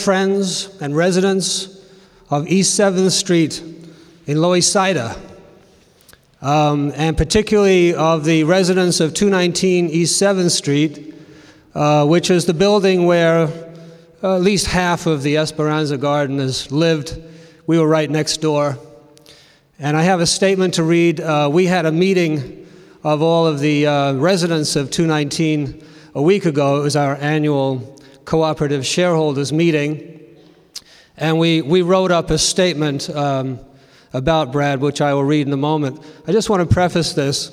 friends and residents of East 7th Street in Lower Sida, and particularly of the residents of 219 East 7th Street, which is the building where at least half of the Esperanza Gardeners lived. We were right next door. And I have a statement to read. We had a meeting of all of the residents of 219 a week ago. It was our annual cooperative shareholders meeting. And we wrote up a statement about Brad, which I will read in a moment. I just want to preface this.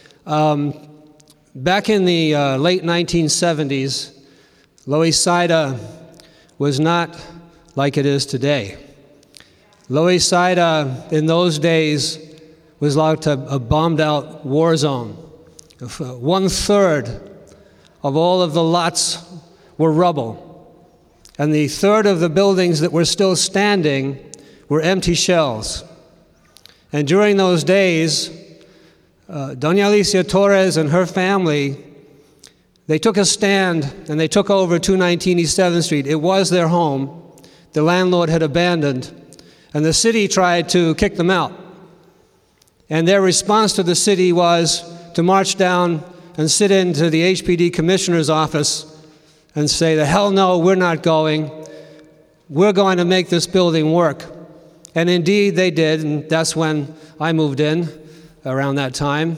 Back in the late 1970s, Lower Sida was not like it is today. Lower Sida in those days was like a bombed-out war zone. 1/3 of all of the lots were rubble, and the third of the buildings that were still standing were empty shells. And during those days, Doña Alicia Torres and her family, they took a stand and they took over 219 East 7th Street. It was their home. The landlord had abandoned, and the city tried to kick them out. And their response to the city was to march down and sit into the HPD commissioner's office and say, "The hell no, we're not going. We're going to make this building work." And indeed they did, and that's when I moved in around that time.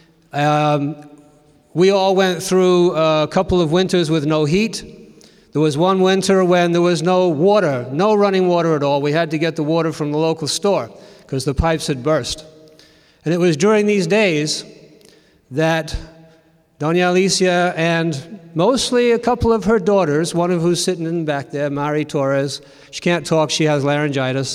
We all went through a couple of winters with no heat. There was one winter when there was no water, no running water at all. We had to get the water from the local store because the pipes had burst. And it was during these days that Doña Alicia and mostly a couple of her daughters, one of who's sitting in back there, Mari Torres, she can't talk, she has laryngitis,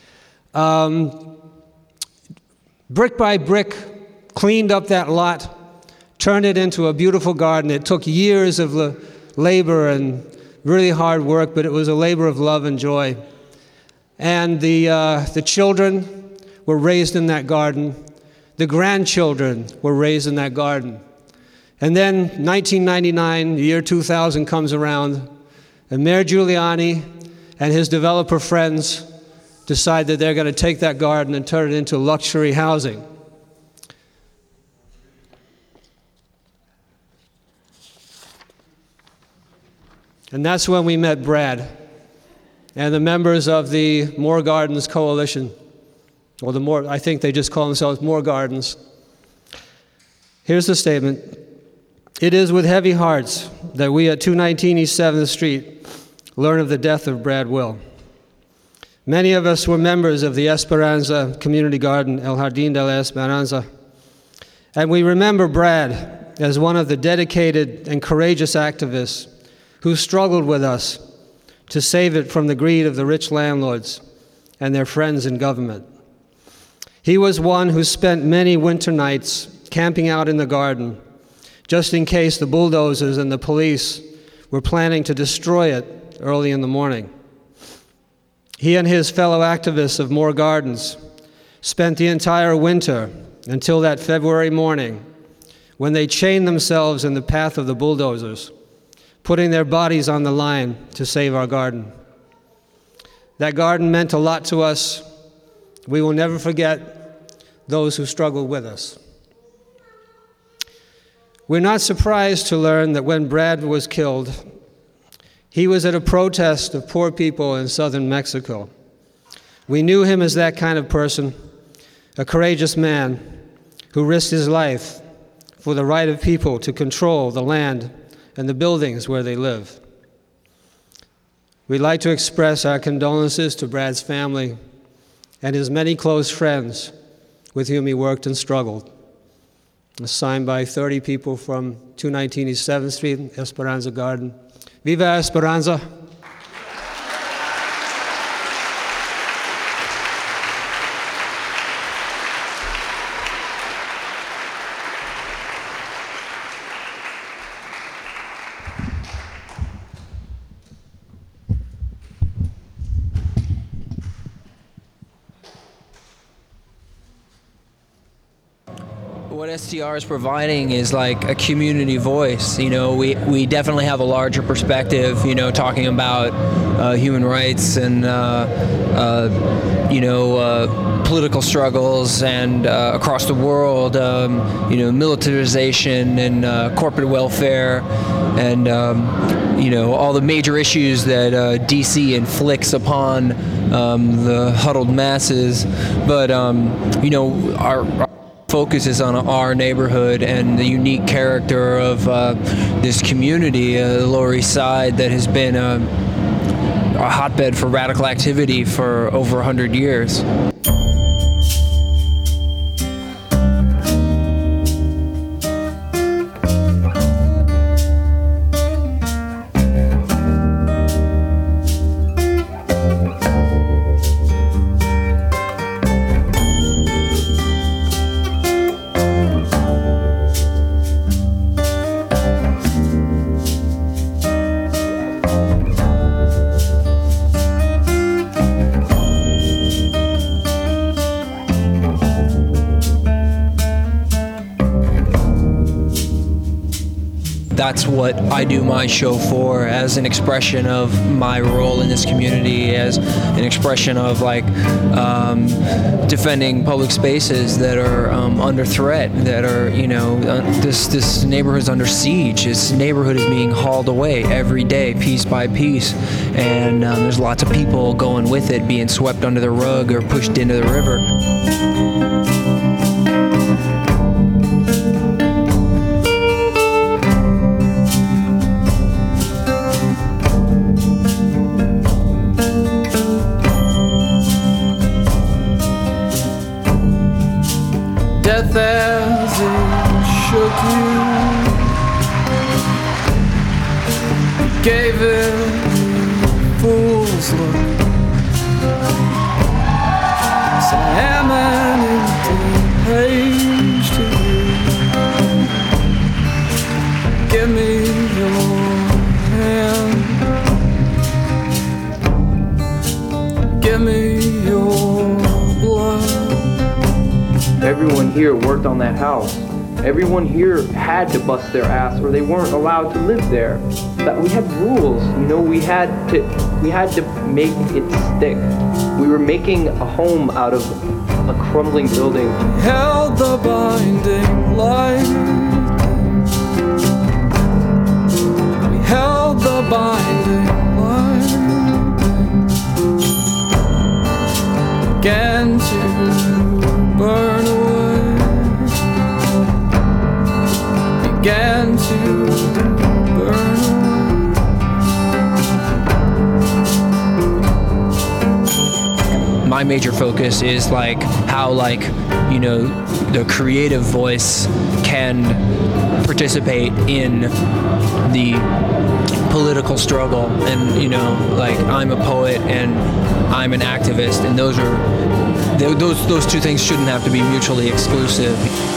brick by brick cleaned up that lot, turned it into a beautiful garden. It took years of labor and really hard work, but it was a labor of love and joy. And the children were raised in that garden. The grandchildren were raised in that garden. And then 1999, the year 2000 comes around, and Mayor Giuliani and his developer friends decide that they're going to take that garden and turn it into luxury housing. And that's when we met Brad and the members of the More Gardens Coalition, or I think they just call themselves More Gardens. Here's the statement. It is with heavy hearts that we at 219 East 7th Street learn of the death of Brad Will. Many of us were members of the Esperanza Community Garden, El Jardín de la Esperanza, and we remember Brad as one of the dedicated and courageous activists who struggled with us to save it from the greed of the rich landlords and their friends in government. He was one who spent many winter nights camping out in the garden, just in case the bulldozers and the police were planning to destroy it early in the morning. He and his fellow activists of More Gardens spent the entire winter until that February morning when they chained themselves in the path of the bulldozers, putting their bodies on the line to save our garden. That garden meant a lot to us. We will never forget those who struggled with us. We're not surprised to learn that when Brad was killed, he was at a protest of poor people in southern Mexico. We knew him as that kind of person, a courageous man who risked his life for the right of people to control the land and the buildings where they live. We'd like to express our condolences to Brad's family and his many close friends with whom he worked and struggled. Signed by 30 people from 219 East 7th Street, Esperanza Garden. Viva Esperanza! What STR is providing is like a community voice. You know, we definitely have a larger perspective, you know, talking about human rights and political struggles and across the world, militarization and corporate welfare and all the major issues that DC inflicts upon the huddled masses. But our focus is on our neighborhood and the unique character of this community, the Lower East Side, that has been a hotbed for radical activity for over 100 years. That's what I do my show for, as an expression of my role in this community, as an expression of defending public spaces that are under threat, that are, this neighborhood's under siege. This neighborhood is being hauled away every day, piece by piece, and there's lots of people going with it, being swept under the rug or pushed into the river. Death as it shook you, gave it a fool's look. So I am an empty page to you. Give me your hand, give me your blood. Everyone here worked on that house. Everyone here had to bust their ass or they weren't allowed to live there. That we had rules, we had to make it stick. We were making a home out of a crumbling building. Held the binding light. We held the binding light. Began to burn away, began to burn away. My major focus is how the creative voice can participate in the political struggle, and I'm a poet and I'm an activist, and those two things shouldn't have to be mutually exclusive.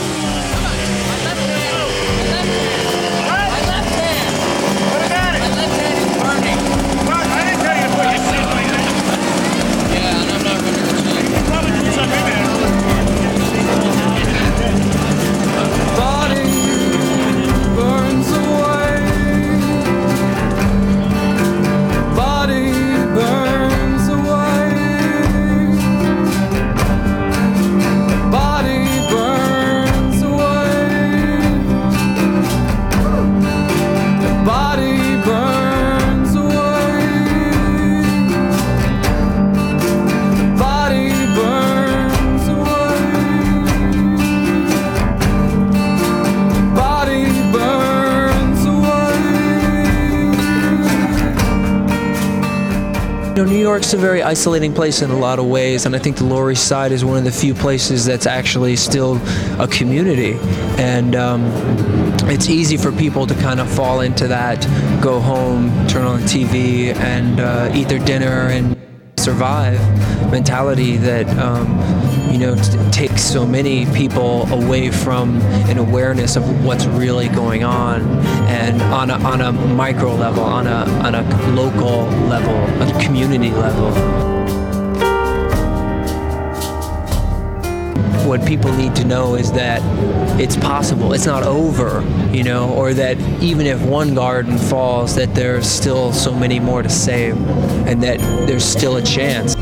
New York's a very isolating place in a lot of ways, and I think the Lower East Side is one of the few places that's actually still a community. And it's easy for people to kind of fall into that, go home, turn on the TV, and eat their dinner and survive mentality that takes so many people away from an awareness of what's really going on, and on a micro level, on a local level, a community level. what people need to know is that it's possible. It's not over, you know, or that even if one garden falls, that there's still so many more to save, and that there's still a chance.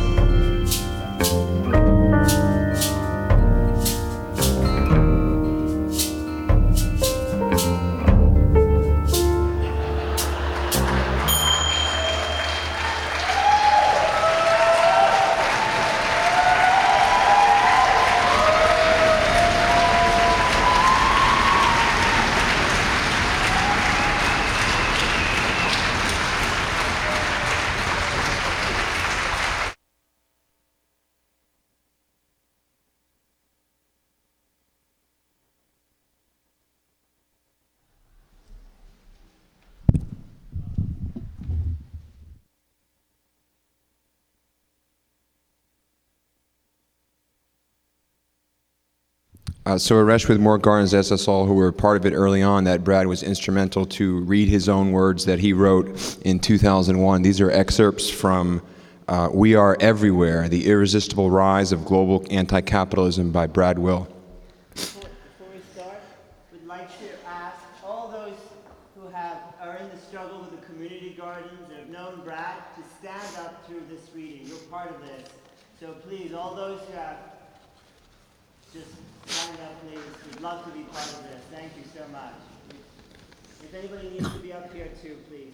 So Aresh with More Gardens asked us all who were part of it early on that Brad was instrumental to read his own words that he wrote in 2001. These are excerpts from We Are Everywhere, The Irresistible Rise of Global Anti-Capitalism by Brad Will. Before we start, we'd like to ask all those who are in the struggle with the community gardens and have known Brad to stand up through this reading. You're part of this. So please, all those who have just stand up, please. We'd love to be part of this. Thank you so much. If anybody needs to be up here too, please.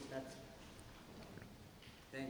Thank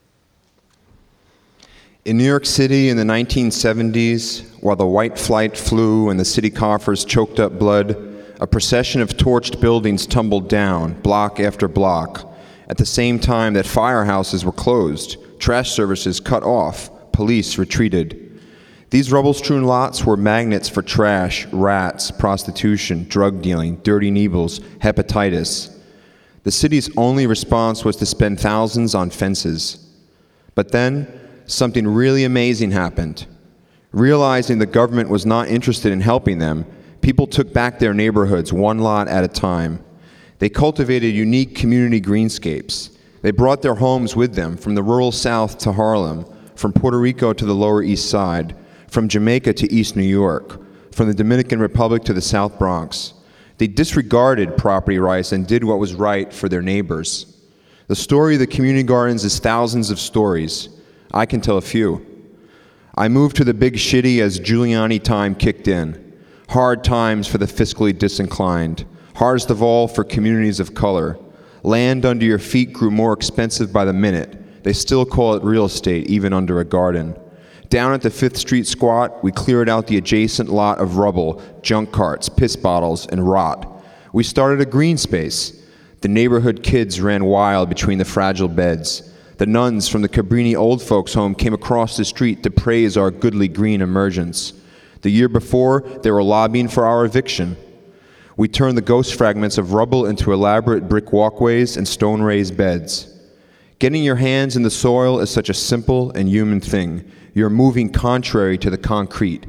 you. In New York City in the 1970s, while the white flight flew and the city coffers choked up blood, a procession of torched buildings tumbled down, block after block, at the same time that firehouses were closed, trash services cut off, police retreated. These rubble-strewn lots were magnets for trash, rats, prostitution, drug dealing, dirty needles, hepatitis. The city's only response was to spend thousands on fences. But then, something really amazing happened. Realizing the government was not interested in helping them, people took back their neighborhoods one lot at a time. They cultivated unique community greenscapes. They brought their homes with them from the rural South to Harlem, from Puerto Rico to the Lower East Side, from Jamaica to East New York, from the Dominican Republic to the South Bronx. They disregarded property rights and did what was right for their neighbors. The story of the community gardens is thousands of stories. I can tell a few. I moved to the big shitty as Giuliani time kicked in. Hard times for the fiscally disinclined. Hardest of all for communities of color. Land under your feet grew more expensive by the minute. They still call it real estate, even under a garden. Down at the 5th Street squat, we cleared out the adjacent lot of rubble, junk carts, piss bottles, and rot. We started a green space. The neighborhood kids ran wild between the fragile beds. The nuns from the Cabrini Old Folks Home came across the street to praise our goodly green emergence. The year before, they were lobbying for our eviction. We turned the ghost fragments of rubble into elaborate brick walkways and stone-raised beds. Getting your hands in the soil is such a simple and human thing. You're moving contrary to the concrete.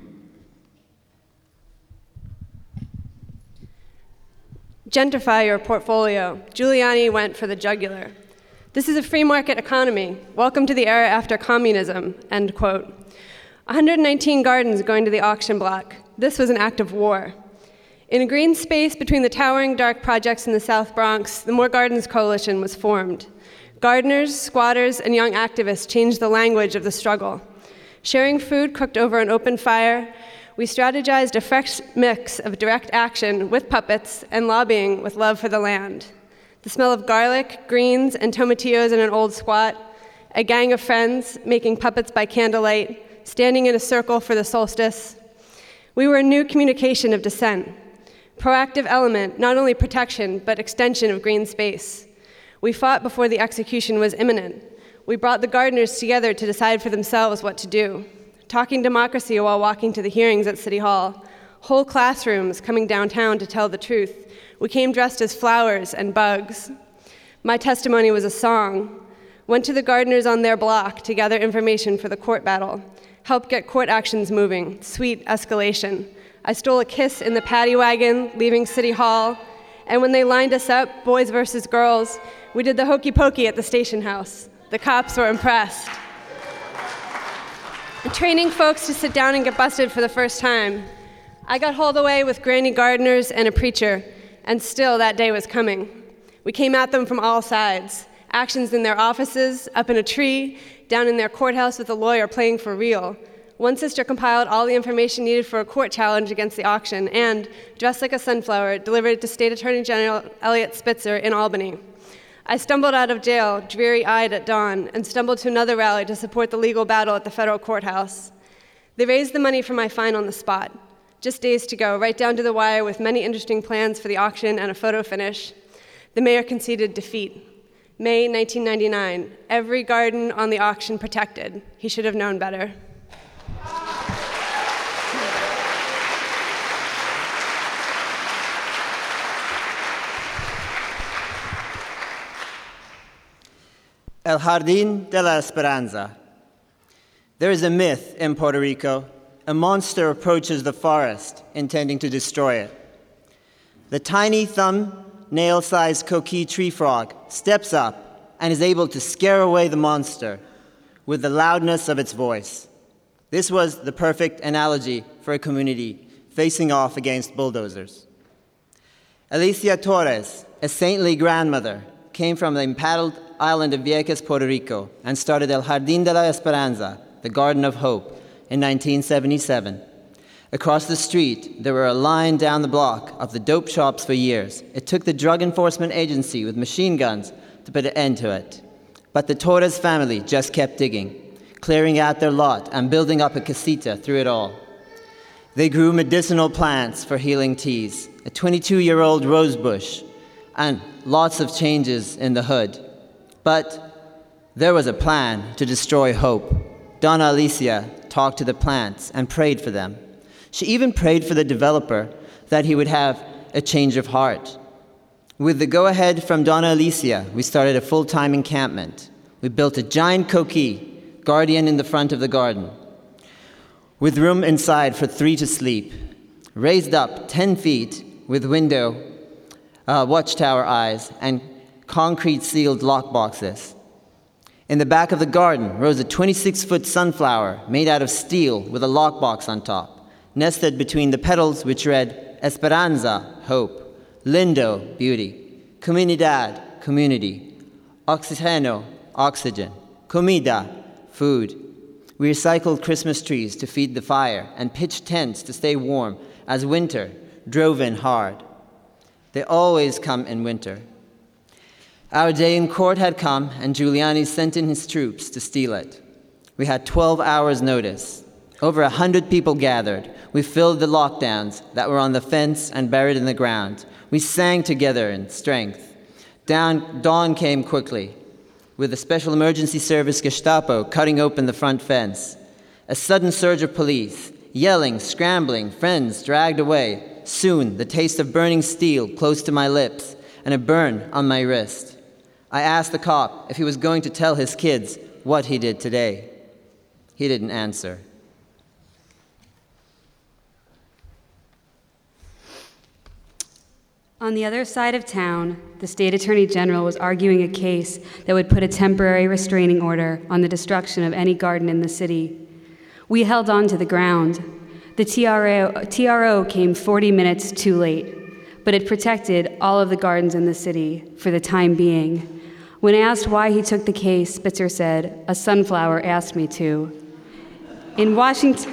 Gentrify your portfolio. Giuliani went for the jugular. This is a free market economy. Welcome to the era after communism, end quote. 119 gardens going to the auction block. This was an act of war. In a green space between the towering dark projects in the South Bronx, the More Gardens Coalition was formed. Gardeners, squatters, and young activists changed the language of the struggle. Sharing food cooked over an open fire, we strategized a fresh mix of direct action with puppets and lobbying with love for the land. The smell of garlic, greens, and tomatillos in an old squat, a gang of friends making puppets by candlelight, standing in a circle for the solstice. We were a new communication of dissent. Proactive element, not only protection, but extension of green space. We fought before the execution was imminent. We brought the gardeners together to decide for themselves what to do. Talking democracy while walking to the hearings at City Hall. Whole classrooms coming downtown to tell the truth. We came dressed as flowers and bugs. My testimony was a song. Went to the gardeners on their block to gather information for the court battle. Helped get court actions moving. Sweet escalation. I stole a kiss in the paddy wagon, leaving City Hall. And when they lined us up, boys versus girls, we did the hokey pokey at the station house. The cops were impressed. and training folks to sit down and get busted for the first time. I got hauled away with granny gardeners and a preacher, and still that day was coming. We came at them from all sides. Actions in their offices, up in a tree, down in their courthouse with a lawyer playing for real. One sister compiled all the information needed for a court challenge against the auction and, dressed like a sunflower, delivered it to State Attorney General Eliot Spitzer in Albany. I stumbled out of jail, dreary-eyed at dawn, and stumbled to another rally to support the legal battle at the federal courthouse. They raised the money for my fine on the spot. Just days to go, right down to the wire with many interesting plans for the auction and a photo finish. The mayor conceded defeat. May 1999, every garden on the auction protected. He should have known better. El Jardín de la Esperanza. There is a myth in Puerto Rico. A monster approaches the forest, intending to destroy it. The tiny thumbnail-sized coquille tree frog steps up and is able to scare away the monster with the loudness of its voice. This was the perfect analogy for a community facing off against bulldozers. Alicia Torres, a saintly grandmother, came from the empadled island of Vieques, Puerto Rico, and started El Jardín de la Esperanza, the Garden of Hope, in 1977. Across the street, there were a line down the block of the dope shops for years. It took the Drug Enforcement Agency with machine guns to put an end to it. But the Torres family just kept digging, clearing out their lot and building up a casita through it all. They grew medicinal plants for healing teas, a 22-year-old rose bush, and lots of changes in the hood. But there was a plan to destroy hope. Donna Alicia talked to the plants and prayed for them. She even prayed for the developer that he would have a change of heart. With the go-ahead from Donna Alicia, we started a full-time encampment. We built a giant coquille, guardian in the front of the garden, with room inside for 3 to sleep, raised up 10 feet with window, watchtower eyes, and concrete-sealed lockboxes. In the back of the garden rose a 26-foot sunflower made out of steel with a lockbox on top, nested between the petals which read Esperanza, hope, Lindo, beauty, Comunidad, community, Oxigeno, oxygen, Comida, food. We recycled Christmas trees to feed the fire and pitched tents to stay warm as winter drove in hard. They always come in winter. Our day in court had come, and Giuliani sent in his troops to steal it. We had 12 hours' notice. Over 100 people gathered. We filled the lockdowns that were on the fence and buried in the ground. We sang together in strength. Dawn came quickly, with the Special Emergency Service Gestapo cutting open the front fence. A sudden surge of police, yelling, scrambling, friends dragged away. Soon, the taste of burning steel close to my lips and a burn on my wrist. I asked the cop if he was going to tell his kids what he did today. He didn't answer. On the other side of town, the state attorney general was arguing a case that would put a temporary restraining order on the destruction of any garden in the city. We held on to the ground. The TRO came 40 minutes too late, but it protected all of the gardens in the city for the time being. When asked why he took the case, Spitzer said, "A sunflower asked me to." In Washington,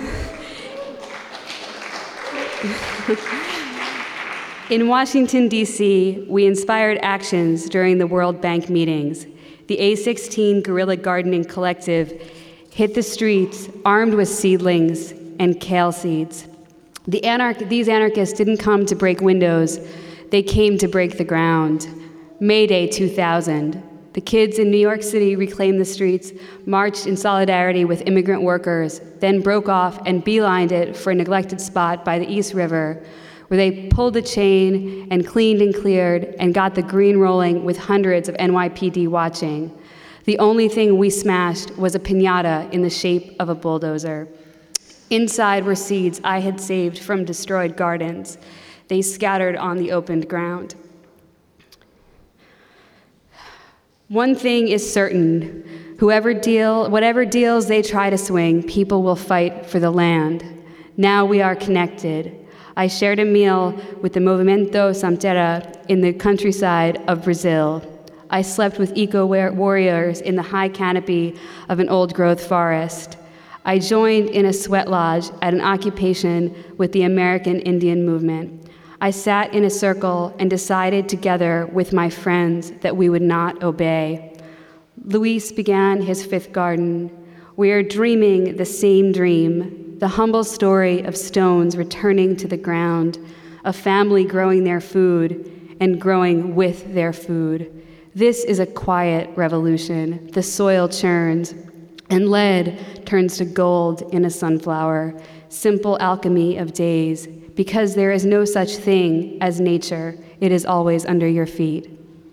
D.C., we inspired actions during the World Bank meetings. The A16 Guerrilla Gardening Collective hit the streets armed with seedlings and kale seeds. These anarchists didn't come to break windows, they came to break the ground. May Day 2000. The kids in New York City reclaimed the streets, marched in solidarity with immigrant workers, then broke off and beelined it for a neglected spot by the East River, where they pulled the chain and cleaned and cleared and got the green rolling with hundreds of NYPD watching. The only thing we smashed was a piñata in the shape of a bulldozer. Inside were seeds I had saved from destroyed gardens. They scattered on the opened ground. One thing is certain, Whatever deals they try to swing, people will fight for the land. Now we are connected. I shared a meal with the Movimento Sem Terra in the countryside of Brazil. I slept with eco-warriors in the high canopy of an old-growth forest. I joined in a sweat lodge at an occupation with the American Indian movement. I sat in a circle and decided together with my friends that we would not obey. Luis began his 5th garden. We are dreaming the same dream, the humble story of stones returning to the ground, a family growing their food and growing with their food. This is a quiet revolution. The soil churns, and lead turns to gold in a sunflower. Simple alchemy of days, because there is no such thing as nature. It is always under your feet.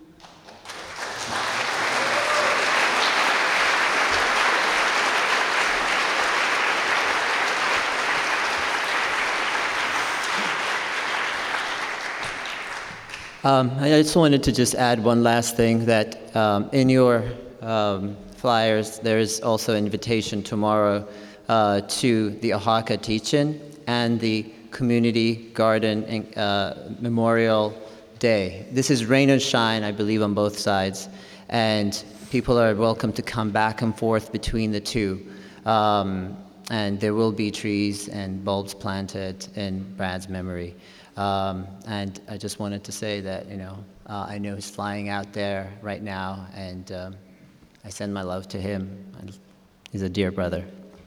I just wanted to just add one last thing, that in your flyers, there is also an invitation tomorrow to the Oaxaca Teach-In and the Community Garden Memorial Day. This is rain and shine, I believe, on both sides, and people are welcome to come back and forth between the two. And there will be trees and bulbs planted in Brad's memory. And I just wanted to say that, I know he's flying out there right now, and I send my love to him. He's a dear brother.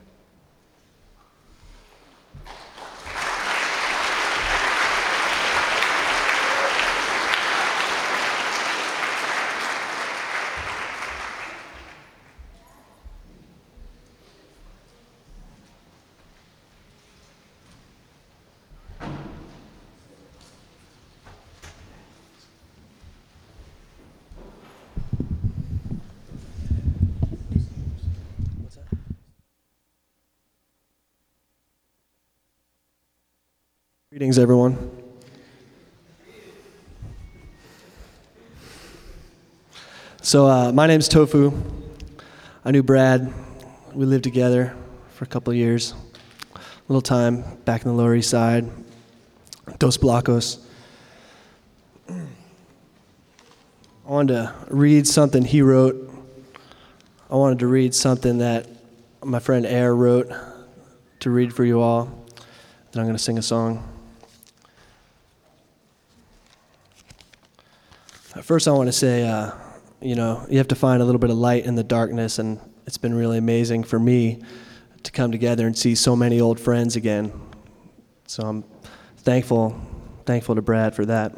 Greetings, everyone. So my name's Tofu. I knew Brad. We lived together for a couple of years. A little time back in the Lower East Side, Dos Blocos. I wanted to read something he wrote. I wanted to read something that my friend Air wrote to read for you all. Then I'm going to sing a song. First, I want to say, you have to find a little bit of light in the darkness, and it's been really amazing for me to come together and see so many old friends again. So I'm thankful to Brad for that.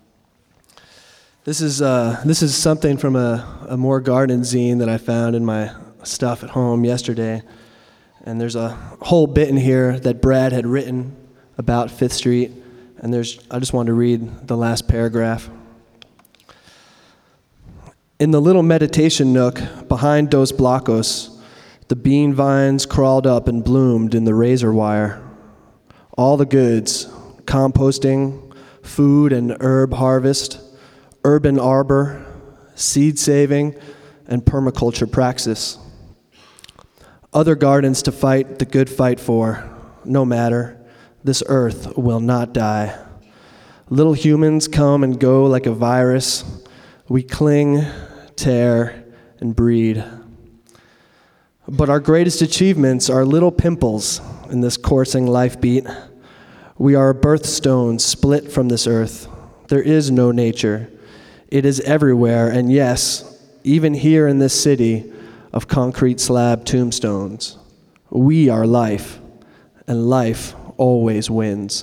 This is something from a More Garden zine that I found in my stuff at home yesterday, and there's a whole bit in here that Brad had written about 5th Street, and I just wanted to read the last paragraph. In the little meditation nook behind Dos Blocos, the bean vines crawled up and bloomed in the razor wire. All the goods, composting, food and herb harvest, urban arbor, seed saving, and permaculture praxis. Other gardens to fight the good fight for, no matter, this earth will not die. Little humans come and go like a virus. We cling, tear, and breed. But our greatest achievements are little pimples in this coursing life beat. We are a birthstone split from this earth. There is no nature. It is everywhere, and yes, even here in this city of concrete slab tombstones. We are life, and life always wins.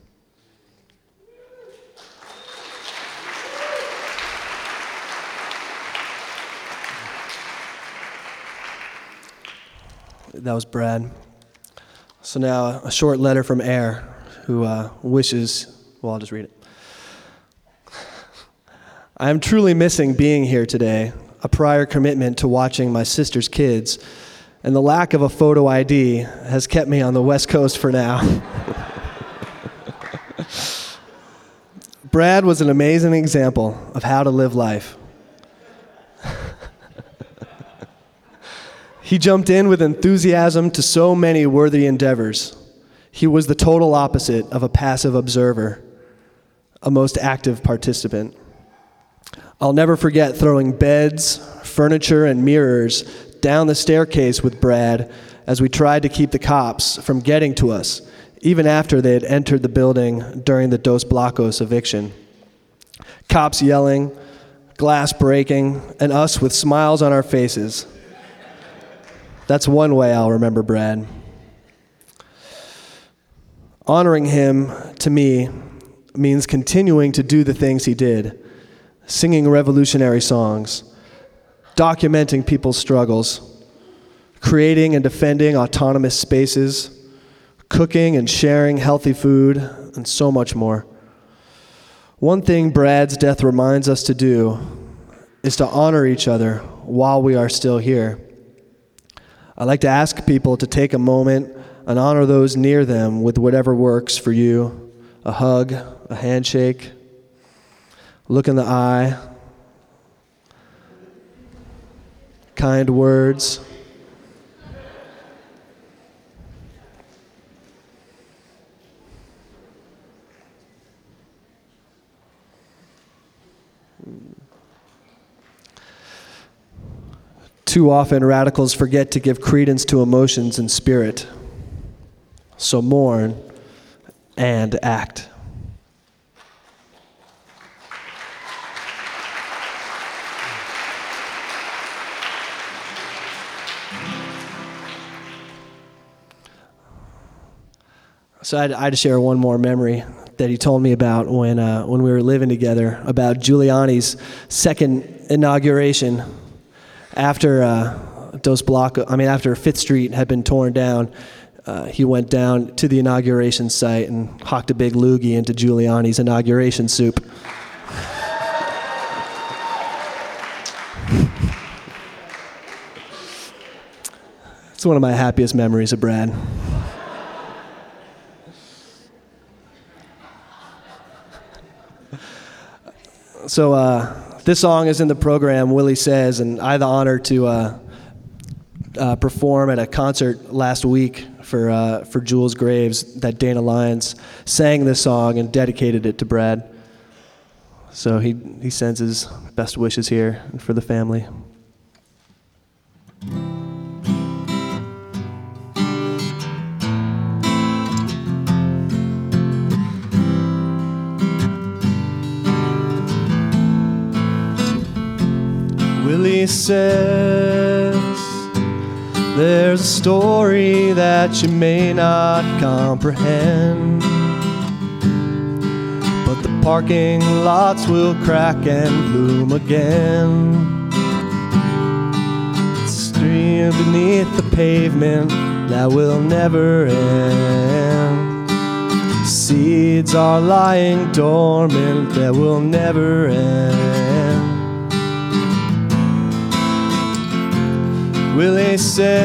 That was Brad. So now a short letter from Air, who wishes, well, I'll just read it. I am truly missing being here today, a prior commitment to watching my sister's kids, and the lack of a photo ID has kept me on the West Coast for now. Brad was an amazing example of how to live life. He jumped in with enthusiasm to so many worthy endeavors. He was the total opposite of a passive observer, a most active participant. I'll never forget throwing beds, furniture, and mirrors down the staircase with Brad as we tried to keep the cops from getting to us, even after they had entered the building during the Dos Blocos eviction. Cops yelling, glass breaking, and us with smiles on our faces. That's one way I'll remember Brad. Honoring him, to me, means continuing to do the things he did, singing revolutionary songs, documenting people's struggles, creating and defending autonomous spaces, cooking and sharing healthy food, and so much more. One thing Brad's death reminds us to do is to honor each other while we are still here. I like to ask people to take a moment and honor those near them with whatever works for you: a hug, a handshake, look in the eye, kind words. Too often, radicals forget to give credence to emotions and spirit. So mourn and act. So I had to share one more memory that he told me about when we were living together, about Giuliani's second inauguration. After after Fifth Street had been torn down, he went down to the inauguration site and hocked a big loogie into Giuliani's inauguration soup. It's one of my happiest memories of Brad. So this song is in the program, Willie Says, and I had the honor to perform at a concert last week for Jules Graves that Dana Lyons sang this song and dedicated it to Brad. So he sends his best wishes here and for the family. Willie says there's a story that you may not comprehend, but the parking lots will crack and bloom again. It's a stream beneath the pavement that will never end. Seeds are lying dormant that will never end. Willie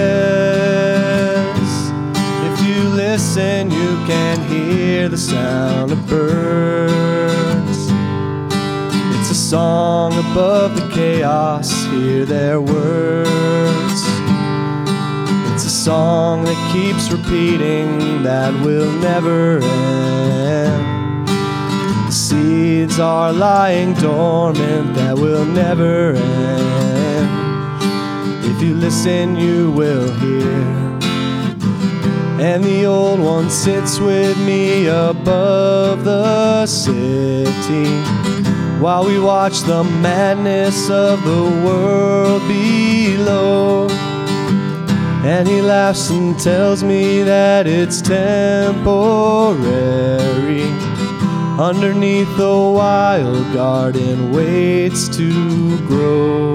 says, if you listen, you can hear the sound of birds. It's a song above the chaos, hear their words. It's a song that keeps repeating, that will never end. The seeds are lying dormant, that will never end. If you listen, you will hear. And the old one sits with me above the city, while we watch the madness of the world below. And he laughs and tells me that it's temporary. Underneath the wild garden waits to grow.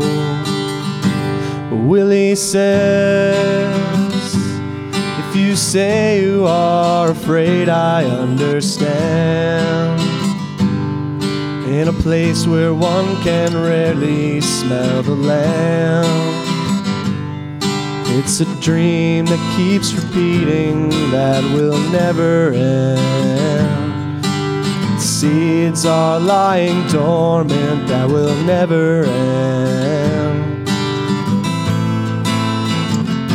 Willie says, if you say you are afraid, I understand. In a place where one can rarely smell the land, it's a dream that keeps repeating, that will never end. Seeds are lying dormant, that will never end.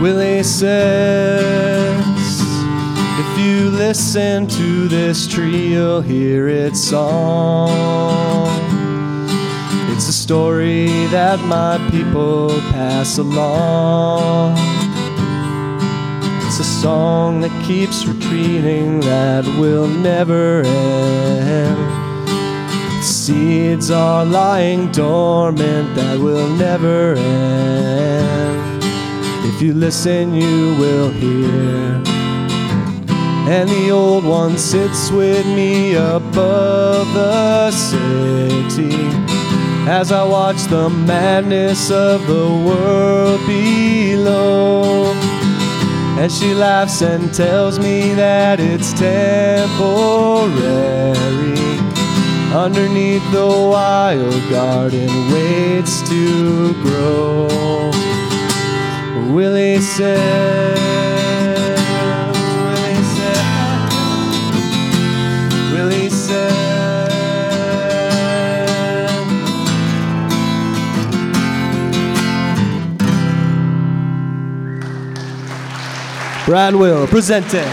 Willie says, if you listen to this tree, you'll hear its song. It's a story that my people pass along. It's a song that keeps retreating, that will never end. Its seeds are lying dormant, that will never end. If you listen, you will hear. And the old one sits with me above the city as I watch the madness of the world below. And she laughs and tells me that it's temporary. Underneath the wild garden waits to grow. Willie said, Willie said, Brad Will, presente.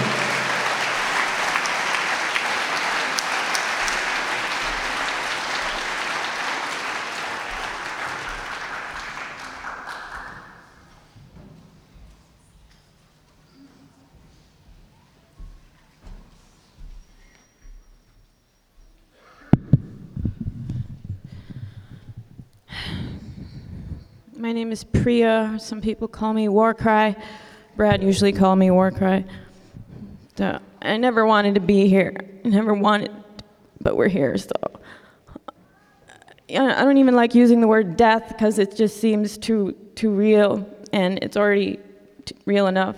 My name is Priya. Some people call me Warcry. Brad usually called me Warcry. So I never wanted to be here. I never wanted, but we're here, so. I don't even like using the word death because it just seems too real, and it's already real enough.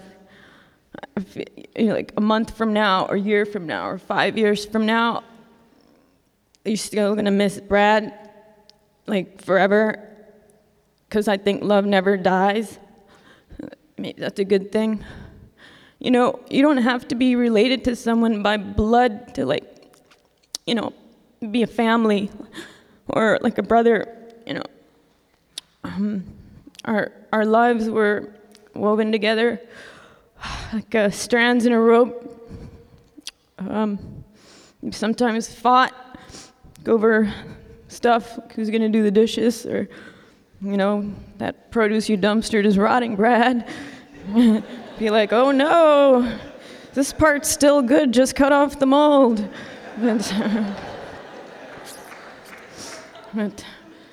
Like a month from now, or a year from now, or 5 years from now, you're still gonna miss Brad, like forever, because I think love never dies. Maybe that's a good thing. You know, you don't have to be related to someone by blood to, like, you know, be a family or like a brother, you know. Our lives were woven together like strands in a rope. We sometimes fought over stuff, like who's gonna do the dishes, or, you know, that produce you dumpstered is rotting, Brad. Be like, oh no, this part's still good, just cut off the mold. But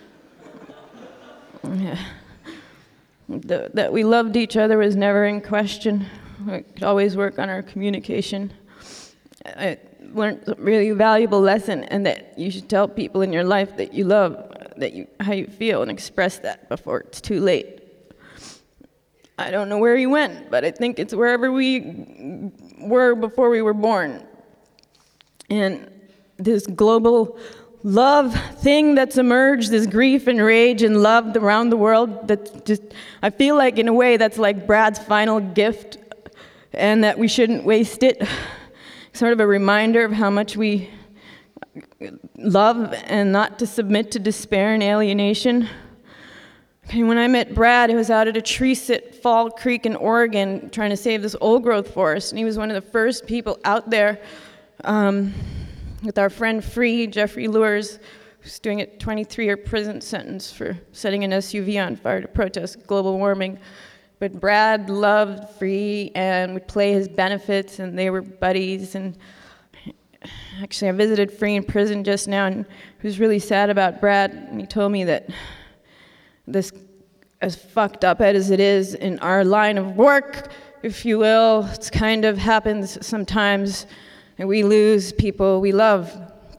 yeah. That we loved each other was never in question. We could always work on our communication. I learned a really valuable lesson, and that you should tell people in your life that you love, how you feel, and express that before it's too late. I don't know where he went, but I think it's wherever we were before we were born. And this global love thing that's emerged, this grief and rage and love around the world, that just, I feel like in a way that's like Brad's final gift, and that we shouldn't waste it. Sort of a reminder of how much we love, and not to submit to despair and alienation. Okay, when I met Brad, it was out at a tree sit, Fall Creek in Oregon, trying to save this old growth forest, and he was one of the first people out there with our friend Jeffrey Lures, who's doing a 23-year prison sentence for setting an SUV on fire to protest global warming. But Brad loved Free and would play his benefits, and they were buddies. And actually, I visited Free in prison just now, and he was really sad about Brad, and he told me that this, as fucked up as it is in our line of work, if you will, it's kind of happens sometimes, and we lose people we love.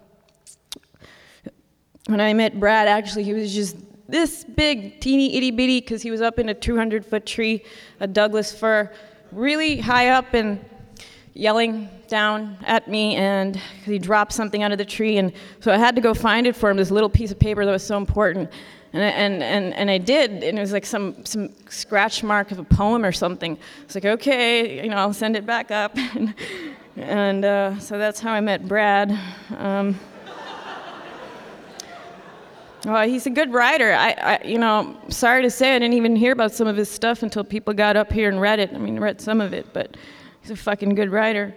When I met Brad, actually, he was just this big, teeny itty bitty, because he was up in a 200-foot tree, a Douglas fir, really high up, and yelling down at me, and he dropped something out of the tree, and so I had to go find it for him, this little piece of paper that was so important. And I did, and it was like some scratch mark of a poem or something. It's like, okay, you know, I'll send it back up. So that's how I met Brad. Well, he's a good writer. Sorry to say, I didn't even hear about some of his stuff until people got up here and read it. I mean, read some of it, but he's a fucking good writer.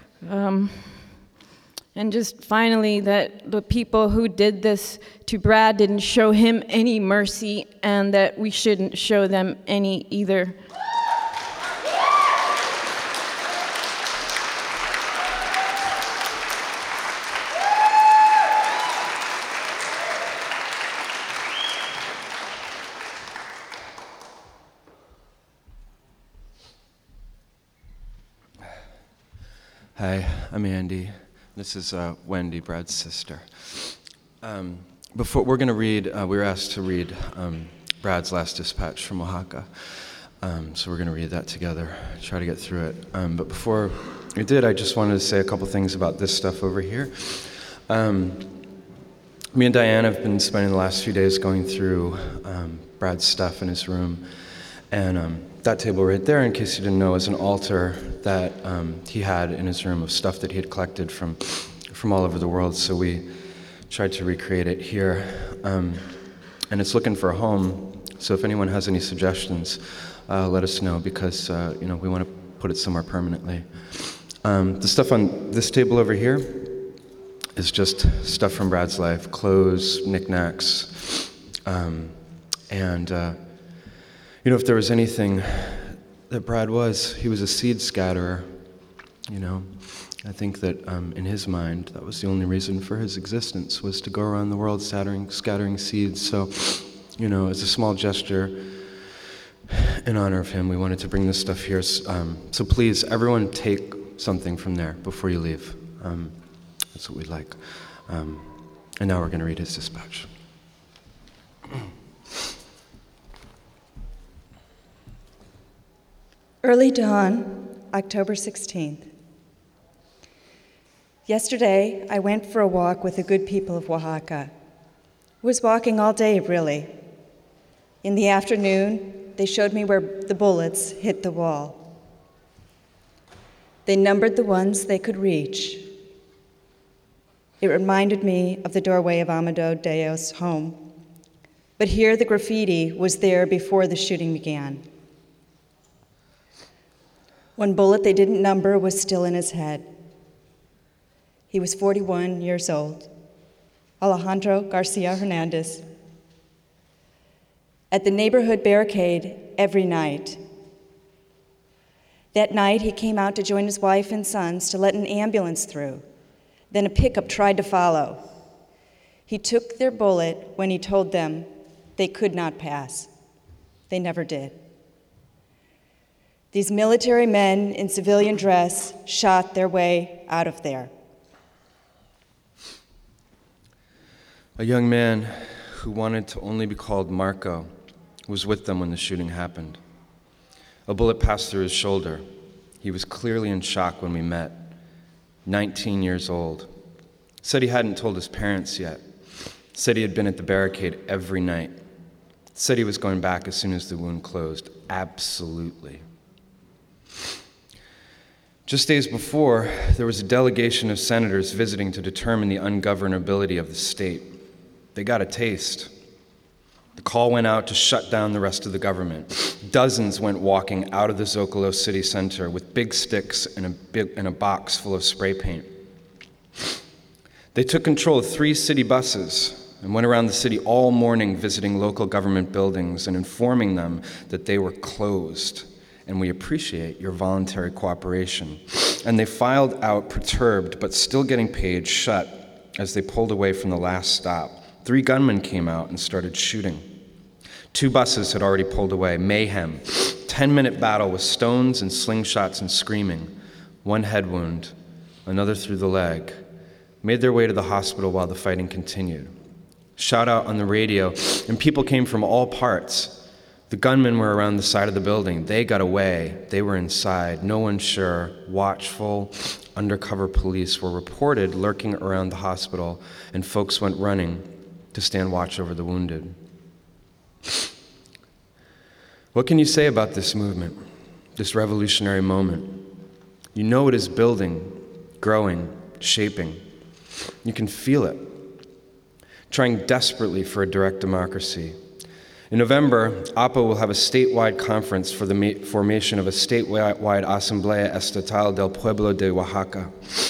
And just finally, that the people who did this to Brad didn't show him any mercy, and that we shouldn't show them any either. Hi, I'm Andy. This is Wendy, Brad's sister. Before we're going to read, we were asked to read Brad's last dispatch from Oaxaca. So we're going to read that together, try to get through it. But before we did, I just wanted to say a couple things about this stuff over here. Me and Diane have been spending the last few days going through Brad's stuff in his room. And that table right there, in case you didn't know, is an altar that he had in his room of stuff that he had collected from all over the world. So we tried to recreate it here. And it's looking for a home. So if anyone has any suggestions, let us know, because we want to put it somewhere permanently. The stuff on this table over here is just stuff from Brad's life, clothes, knickknacks, if there was anything that Brad was, he was a seed scatterer, I think that in his mind, that was the only reason for his existence, was to go around the world scattering seeds. So, as a small gesture in honor of him, we wanted to bring this stuff here. So please, everyone take something from there before you leave. That's what we'd like. And now we're going to read his dispatch. Early dawn, October 16th. Yesterday, I went for a walk with the good people of Oaxaca. I was walking all day, really. In the afternoon, they showed me where the bullets hit the wall. They numbered the ones they could reach. It reminded me of the doorway of Amado Deo's home. But here the graffiti was there before the shooting began. One bullet they didn't number was still in his head. He was 41 years old, Alejandro Garcia Hernandez. At the neighborhood barricade every night. That night, he came out to join his wife and sons to let an ambulance through. Then a pickup tried to follow. He took their bullet when he told them they could not pass. They never did. These military men in civilian dress shot their way out of there. A young man who wanted to only be called Marco was with them when the shooting happened. A bullet passed through his shoulder. He was clearly in shock when we met. 19 years old. Said he hadn't told his parents yet. Said he had been at the barricade every night. Said he was going back as soon as the wound closed. Absolutely. Just days before, there was a delegation of senators visiting to determine the ungovernability of the state. They got a taste. The call went out to shut down the rest of the government. Dozens went walking out of the Zocalo city center with big sticks and a box full of spray paint. They took control of 3 city buses and went around the city all morning visiting local government buildings and informing them that they were closed. And we appreciate your voluntary cooperation. And they filed out perturbed, but still getting paid, shut as they pulled away from the last stop. 3 gunmen came out and started shooting. 2 buses had already pulled away. Mayhem. 10-minute battle with stones and slingshots and screaming. 1 head wound, another through the leg. Made their way to the hospital while the fighting continued. Shout out on the radio, and people came from all parts. The gunmen were around the side of the building. They got away. They were inside. No one sure. Watchful, undercover police were reported lurking around the hospital, and folks went running to stand watch over the wounded. What can you say about this movement, this revolutionary moment? You know it is building, growing, shaping. You can feel it. trying desperately for a direct democracy. In November, APA will have a statewide conference for the formation of a statewide Asamblea Estatal del Pueblo de Oaxaca.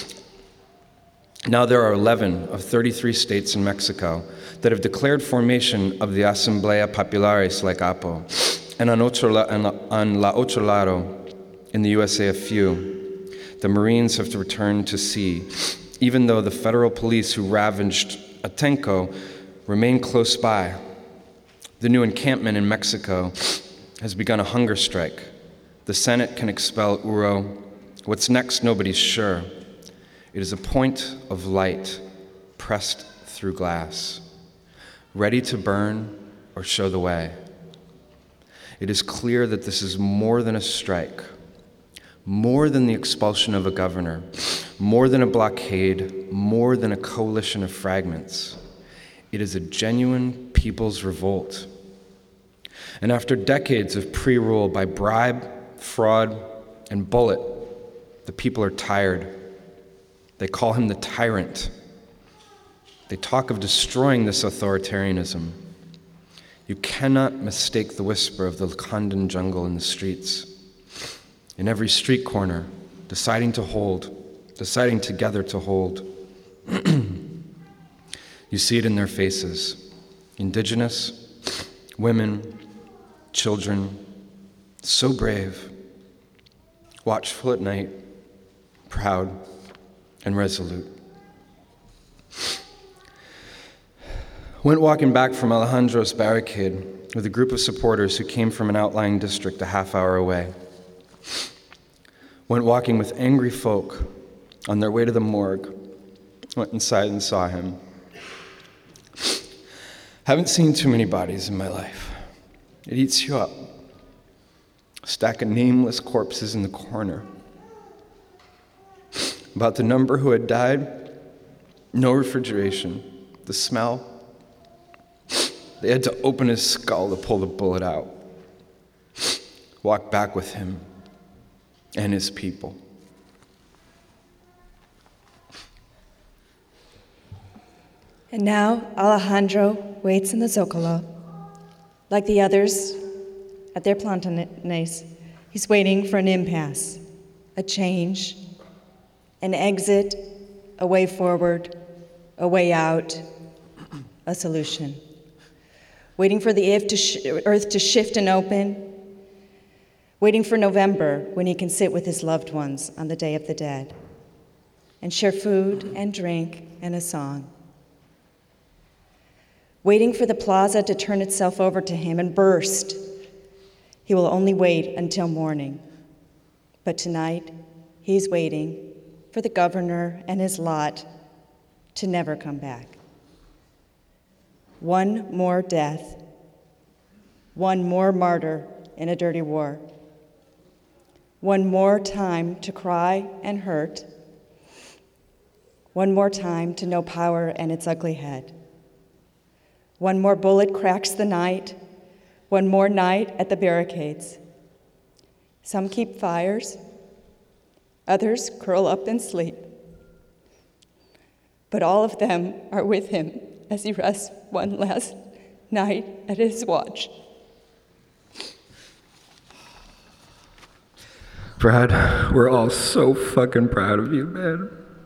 Now there are 11 of 33 states in Mexico that have declared formation of the Asamblea Populares like APO, and on la otro lado, in the USA a few, the Marines have to return to sea, even though the federal police who ravaged Atenco remain close by. The new encampment in Mexico has begun a hunger strike. The Senate can expel URO. What's next, nobody's sure. It is a point of light pressed through glass, ready to burn or show the way. It is clear that this is more than a strike, more than the expulsion of a governor, more than a blockade, more than a coalition of fragments. It is a genuine people's revolt. And after decades of pre-rule by bribe, fraud, and bullet, the people are tired. They call him the tyrant. They talk of destroying this authoritarianism. You cannot mistake the whisper of the Lacandan jungle in the streets. In every street corner, deciding together to hold. You see it in their faces. Indigenous, women, children, so brave, watchful at night, proud, and resolute. Went walking back from Alejandro's barricade with a group of supporters who came from an outlying district a half hour away. Went walking with angry folk on their way to the morgue. Went inside and saw him. Haven't seen too many bodies in my life. It eats you up. A stack of nameless corpses in the corner. About the number who had died, no refrigeration, the smell. They had to open his skull to pull the bullet out. Walk back with him and his people. And now Alejandro waits in the Zocalo. Like the others at their plantones, he's waiting for an impasse, a change, an exit, a way forward, a way out, a solution. Waiting for the earth to shift and open, waiting for November when he can sit with his loved ones on the Day of the Dead and share food and drink and a song. Waiting for the plaza to turn itself over to him and burst. He will only wait until morning. But tonight, he's waiting for the governor and his lot to never come back. One more death, one more martyr in a dirty war, one more time to cry and hurt, one more time to know power and its ugly head. One more bullet cracks the night, one more night at the barricades. Some keep fires, others curl up and sleep. But all of them are with him as he rests one last night at his watch. Brad, we're all so fucking proud of you, man.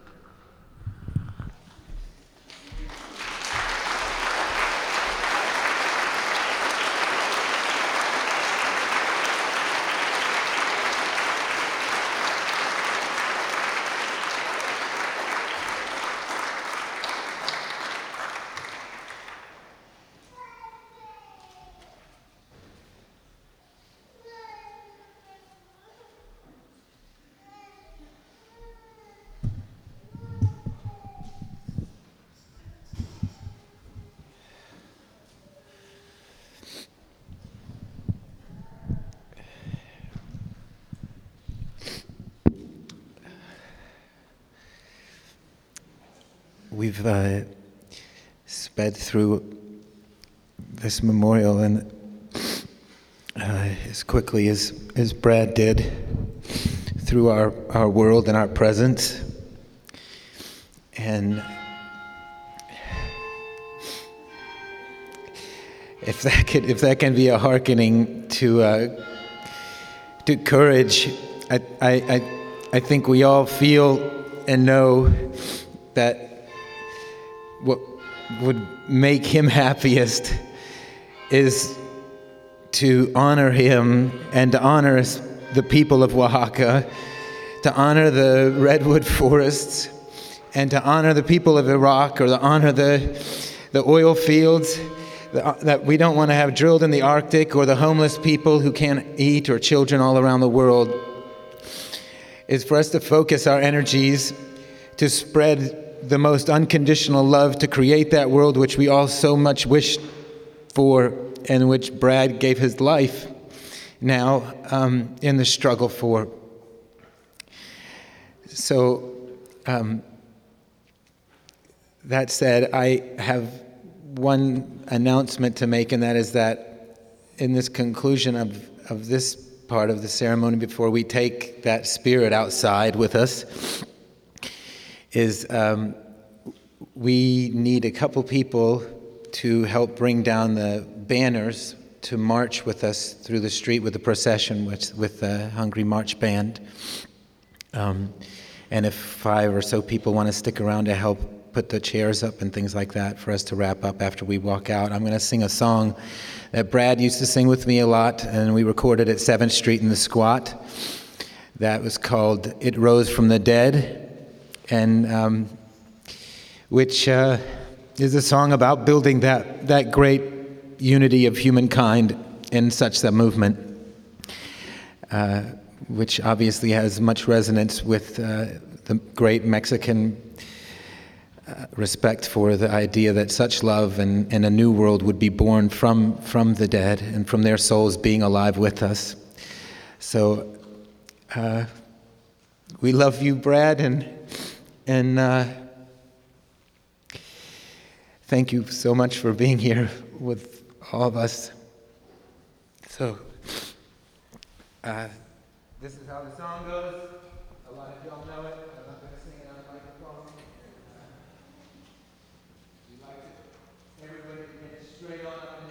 We've sped through this memorial and as quickly as Brad did through our world and our presence. And if that can be a hearkening to courage, I think we all feel and know that what would make him happiest is to honor him and to honor the people of Oaxaca, to honor the redwood forests, and to honor the people of Iraq, or to honor the oil fields that we don't want to have drilled in the Arctic, or the homeless people who can't eat, or children all around the world, is for us to focus our energies to spread the most unconditional love, to create that world which we all so much wish for, and which Brad gave his life now in the struggle for. So, that said, I have one announcement to make, and that is that in this conclusion of this part of the ceremony, before we take that spirit outside with us, is we need a couple people to help bring down the banners to march with us through the street with the procession with the Hungry March Band. And if 5 or so people want to stick around to help put the chairs up and things like that for us to wrap up after we walk out, I'm going to sing a song that Brad used to sing with me a lot, and we recorded at 7th Street in the Squat. That was called "It Rose from the Dead," and which is a song about building that great unity of humankind in such a movement, which obviously has much resonance with the great Mexican respect for the idea that such love and a new world would be born from the dead and from their souls being alive with us. So we love you, Brad, and thank you so much for being here with all of us. So this is how the song goes. A lot of y'all know it. I'm not going to sing it on a microphone. We like it. Everybody to get straight on.